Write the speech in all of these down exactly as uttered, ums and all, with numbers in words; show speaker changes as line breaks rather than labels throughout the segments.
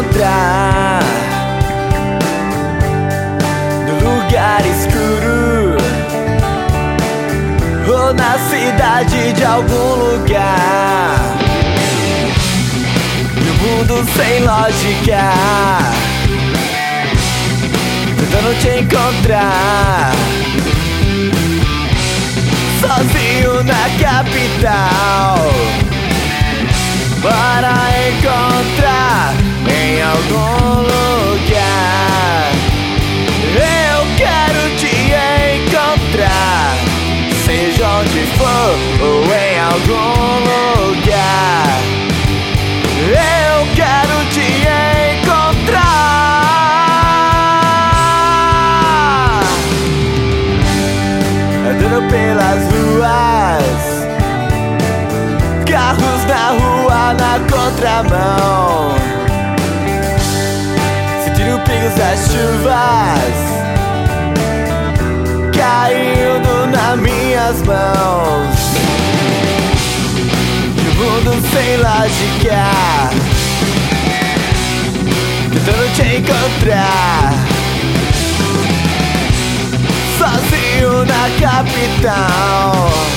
encontrar no lugar escuro ou na cidade de algum lugar, no mundo sem lógica, tentando te encontrar sozinho na capital, para encontrar em algum lugar. Eu quero te encontrar, seja onde for ou em algum lugar. Eu quero te encontrar, andando pelas ruas, carros na rua na contramão, sentindo pingos das chuvas caindo nas minhas mãos. No mundo sem lógica, tentando te encontrar sozinho na capital,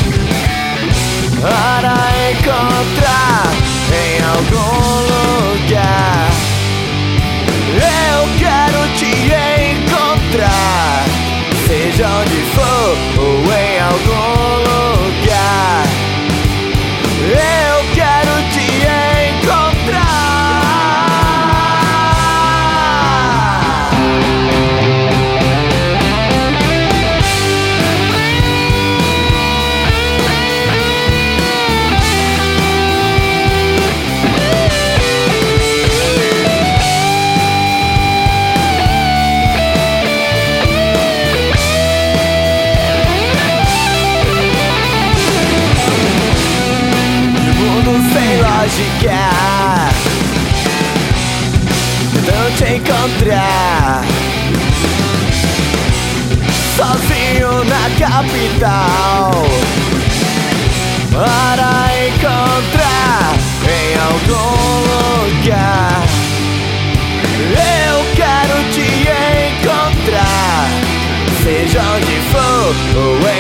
para encontrar em algum lugar. Eu quero te encontrar, seja onde for ou em algum lugar. Eu quero te encontrar. Tentando te encontrar sozinho na capital, para encontrar em algum lugar. Eu quero te encontrar, seja onde for ou